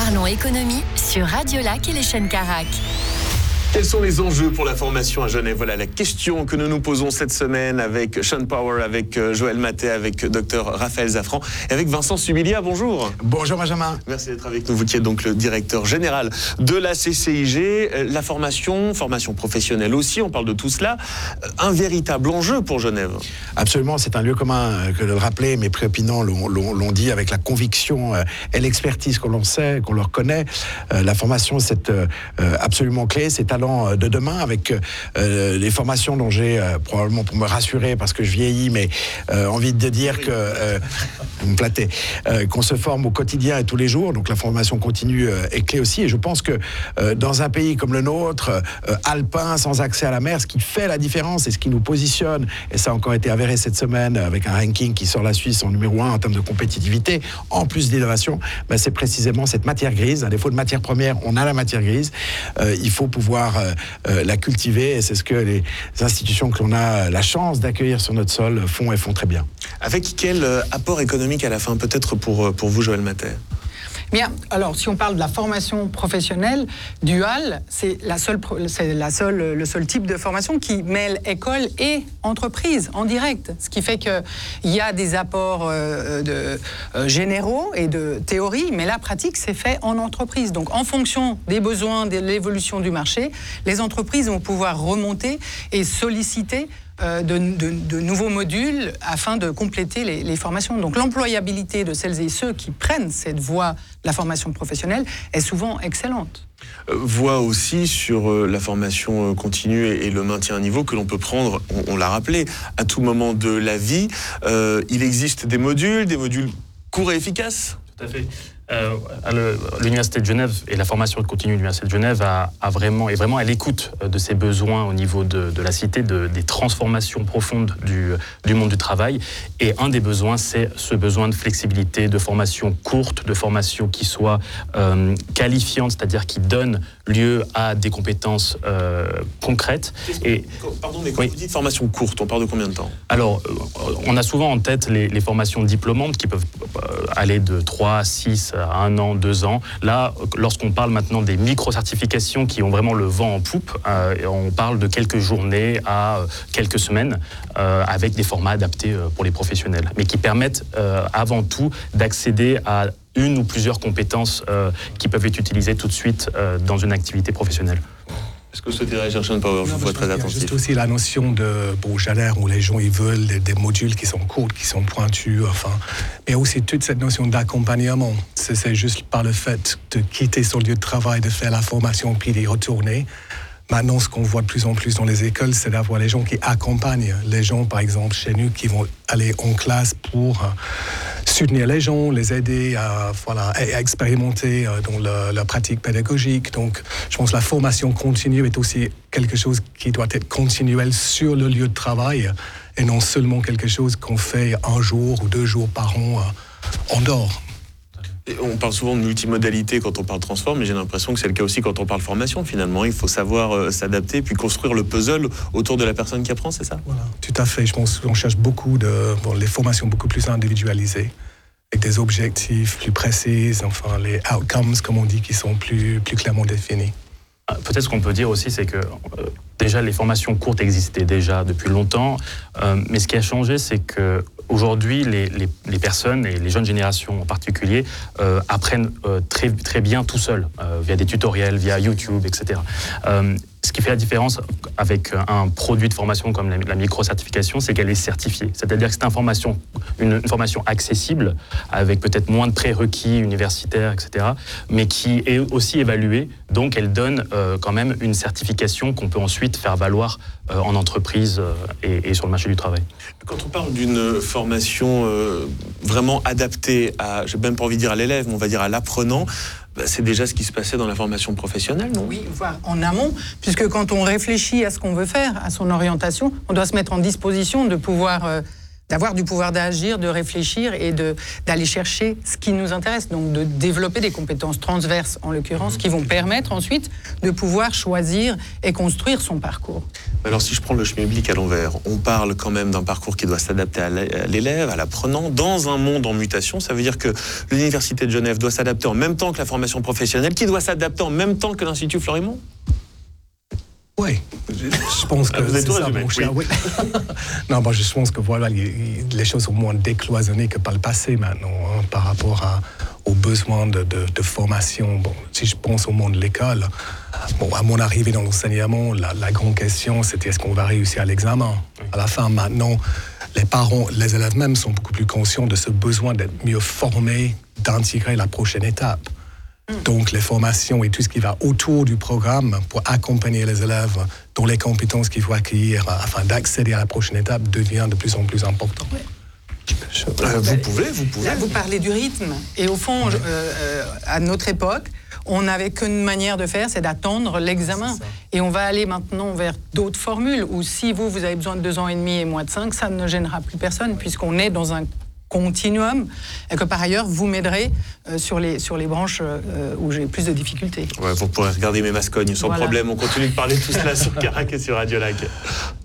Parlons économie sur Radio Lac et les chaînes Carac. Quels sont les enjeux pour la formation à Genève? Voilà la question que nous nous posons cette semaine avec Sean Power, avec Joël Mathé, avec Dr Raphaël Zafran et avec Vincent Subilia. Bonjour. Bonjour Benjamin. Merci d'être avec nous. Vous qui êtes donc le directeur général de la CCIG. La formation professionnelle aussi, on parle de tout cela. Un véritable enjeu pour Genève. Absolument, c'est un lieu commun que de le rappeler. Mes préopinants l'ont dit avec la conviction et l'expertise qu'on sait, qu'on leur connaît. La formation, c'est absolument clé. C'est de demain avec les formations dont j'ai probablement pour me rassurer parce que je vieillis, mais envie de dire que vous me flattez, qu'on se forme au quotidien et tous les jours. Donc la formation continue est clé aussi. Et je pense que dans un pays comme le nôtre, alpin, sans accès à la mer, ce qui fait la différence et ce qui nous positionne, et ça a encore été avéré cette semaine avec un ranking qui sort la Suisse en numéro 1 en termes de compétitivité, en plus d'innovation, c'est précisément cette matière grise. À défaut de matière première, on a la matière grise. Il faut pouvoir la cultiver, et c'est ce que les institutions que l'on a la chance d'accueillir sur notre sol font et font très bien. Avec quel apport économique à la fin, peut-être pour vous, Joël Mathé? Bien, alors si on parle de la formation professionnelle duale, c'est le seul type de formation qui mêle école et entreprise en direct. Ce qui fait qu'il y a des apports généraux et de théorie, mais la pratique, c'est fait en entreprise. Donc en fonction des besoins, de l'évolution du marché, les entreprises vont pouvoir remonter et solliciter de nouveaux modules afin de compléter les formations. Donc l'employabilité de celles et ceux qui prennent cette voie de la formation professionnelle est souvent excellente. Voie aussi sur la formation continue et le maintien à niveau que l'on peut prendre, on l'a rappelé, à tout moment de la vie. Il existe des modules courts et efficaces? Tout à fait. L'Université de Genève et la formation continue de l'Université de Genève est vraiment à l'écoute de ses besoins au niveau de la cité, des transformations profondes du monde du travail. Et un des besoins, c'est ce besoin de flexibilité, de formation courte, de formation qui soit qualifiante, c'est-à-dire qui donne lieu à des compétences concrètes. Pardon, mais quand vous dites formation courte, on parle de combien de temps? Alors, on a souvent en tête les formations diplômantes qui peuvent aller de 3 à 6 à 1 an, 2 ans. Là, lorsqu'on parle maintenant des micro-certifications qui ont vraiment le vent en poupe, on parle de quelques journées à quelques semaines avec des formats adaptés pour les professionnels, mais qui permettent avant tout d'accéder à une ou plusieurs compétences qui peuvent être utilisées tout de suite dans une activité professionnelle. Est-ce que vous souhaitez réagir, Sean Power? Je vous vois très attentif. Juste aussi la notion de Genève où les gens ils veulent des modules qui sont courts, qui sont pointus, mais aussi toute cette notion d'accompagnement. C'est juste par le fait de quitter son lieu de travail, de faire la formation puis d'y retourner. Maintenant, ce qu'on voit de plus en plus dans les écoles, c'est d'avoir les gens qui accompagnent les gens, par exemple, chez nous, qui vont aller en classe pour soutenir les gens, les aider à expérimenter dans la pratique pédagogique. Donc, je pense que la formation continue est aussi quelque chose qui doit être continuel sur le lieu de travail et non seulement quelque chose qu'on fait 1 jour ou 2 jours par an en dehors. On parle souvent de multimodalité quand on parle transform, mais j'ai l'impression que c'est le cas aussi quand on parle formation. Finalement, il faut savoir s'adapter puis construire le puzzle autour de la personne qui apprend, c'est ça? Voilà, tout à fait. Je pense qu'on cherche beaucoup les formations beaucoup plus individualisées, avec des objectifs plus précis, les outcomes, comme on dit, qui sont plus clairement définis. Peut-être ce qu'on peut dire aussi, c'est que déjà les formations courtes existaient déjà depuis longtemps, mais ce qui a changé, c'est que aujourd'hui, les personnes et les jeunes générations en particulier apprennent très, très bien tout seuls, via des tutoriels, via YouTube, etc. Ce qui fait la différence avec un produit de formation comme la micro-certification, c'est qu'elle est certifiée. C'est-à-dire que c'est une formation accessible, avec peut-être moins de prérequis universitaires, etc., mais qui est aussi évaluée. Donc, elle donne quand même une certification qu'on peut ensuite faire valoir en entreprise et sur le marché du travail. Quand on parle d'une formation vraiment adaptée à, je n'ai même pas envie de dire à l'élève, mais on va dire à l'apprenant, c'est déjà ce qui se passait dans la formation professionnelle, non? Oui, voire en amont, puisque quand on réfléchit à ce qu'on veut faire, à son orientation, on doit se mettre en disposition de pouvoir d'avoir du pouvoir d'agir, de réfléchir et d'aller chercher ce qui nous intéresse. Donc de développer des compétences transverses, en l'occurrence, qui vont permettre ensuite de pouvoir choisir et construire son parcours. Alors si je prends le schmilblick à l'envers, on parle quand même d'un parcours qui doit s'adapter à l'élève, à l'apprenant, dans un monde en mutation. Ça veut dire que l'Université de Genève doit s'adapter en même temps que la formation professionnelle, qui doit s'adapter en même temps que l'Institut Fleury-Mont. Oui, je pense que c'est ça, mon cher. Oui. Non, je pense que voilà, les choses sont moins décloisonnées que par le passé maintenant, par rapport aux besoins de formation. Bon, si je pense au monde de l'école, à mon arrivée dans l'enseignement, la grande question, c'était est-ce qu'on va réussir à l'examen? À la fin, maintenant, les parents, les élèves même sont beaucoup plus conscients de ce besoin d'être mieux formés, d'intégrer la prochaine étape. Donc, les formations et tout ce qui va autour du programme pour accompagner les élèves dans les compétences qu'il faut acquérir afin d'accéder à la prochaine étape devient de plus en plus important. Oui. Vous pouvez. Là, vous parlez du rythme. Et au fond, à notre époque, on n'avait qu'une manière de faire, c'est d'attendre l'examen. Et on va aller maintenant vers d'autres formules où si vous avez besoin de 2 ans et demi et moins de 5, ça ne gênera plus personne puisqu'on est dans un continuum et que par ailleurs vous m'aiderez sur les branches où j'ai plus de difficultés. Ouais, vous pourrez regarder mes mascognes sans problème. On continue de parler de tout cela sur Carac et sur Radio Lac.